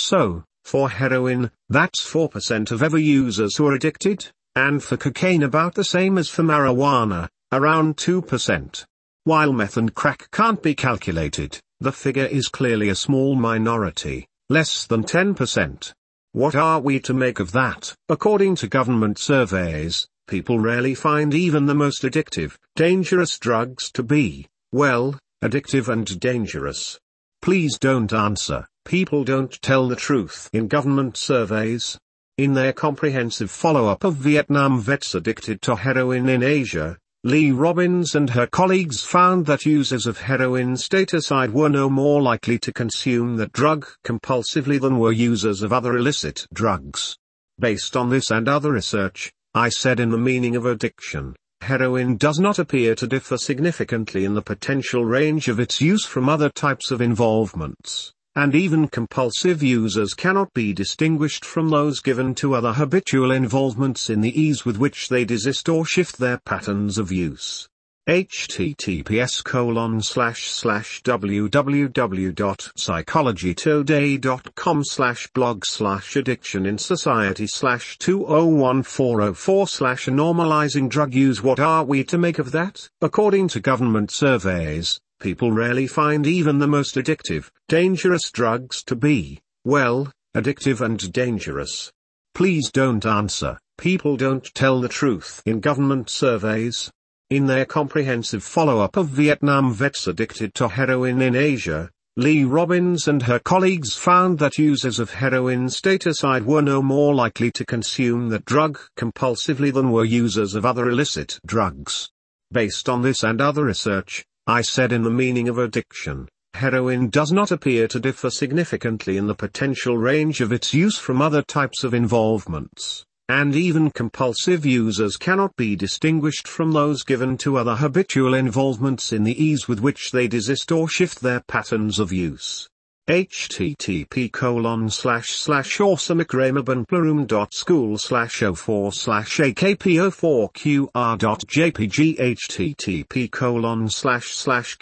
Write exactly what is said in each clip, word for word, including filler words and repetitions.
So, for heroin, that's four percent of ever users who are addicted, and for cocaine about the same as for marijuana, around two percent. While meth and crack can't be calculated, the figure is clearly a small minority, less than ten percent. What are we to make of that? According to government surveys, people rarely find even the most addictive, dangerous drugs to be, well, addictive and dangerous. Please don't answer. People don't tell the truth in government surveys. In their comprehensive follow-up of Vietnam vets addicted to heroin in Asia, Lee Robbins and her colleagues found that users of heroin stateside were no more likely to consume that drug compulsively than were users of other illicit drugs. Based on this and other research, I said in The Meaning of Addiction, heroin does not appear to differ significantly in the potential range of its use from other types of involvements, and even compulsive users cannot be distinguished from those given to other habitual involvements in the ease with which they desist or shift their patterns of use. https colon slash slash www.psychologytoday.com slash blog slash addiction in society slash two oh one four oh four slash normalizing drug use. What are we to make of that? According to government surveys, people rarely find even the most addictive, dangerous drugs to be, well, addictive and dangerous. Please don't answer. People don't tell the truth in government surveys. In their comprehensive follow-up of Vietnam vets addicted to heroin in Asia, Lee Robbins and her colleagues found that users of heroin stateside were no more likely to consume that drug compulsively than were users of other illicit drugs. Based on this and other research, I said in The Meaning of Addiction, heroin does not appear to differ significantly in the potential range of its use from other types of involvements, and even compulsive users cannot be distinguished from those given to other habitual involvements in the ease with which they desist or shift their patterns of use. http colon slash slash awesomeacramebanplorum.school slash 04 slash akp04qr.jpg http colon slash slash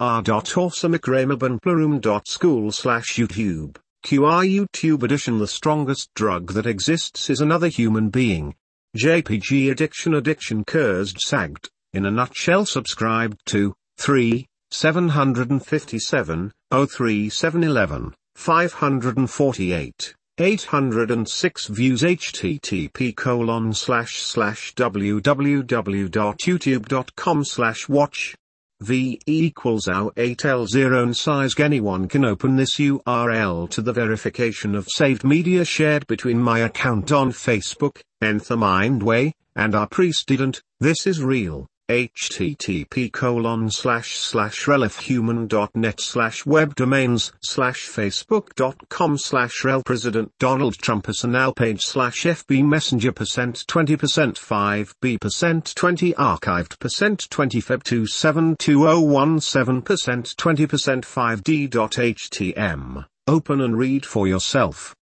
qr.awesomeacramebanplorum.school slash YouTube. Q R YouTube edition. The strongest drug that exists is another human being. J P G addiction. Addiction cursed sagged, in a nutshell. Subscribed to, three, seven fifty-seven, oh three seven eleven, five forty-eight, eight hundred six views. http colon slash slash www.youtube.com slash watch. V equals O eight L zero and size. Anyone can open this U R L to the verification of saved media shared between my account on Facebook, Nth Mindway, and our precedent. This is real. http colon slash slash relifhuman.net slash web domains slash facebook.com slash rel President Donald Trump personal page slash fb messenger percent twenty percent five b percent twenty archived percent twenty feb two seven two oh one seven percent twenty percent five d.htm. Open and read for yourself.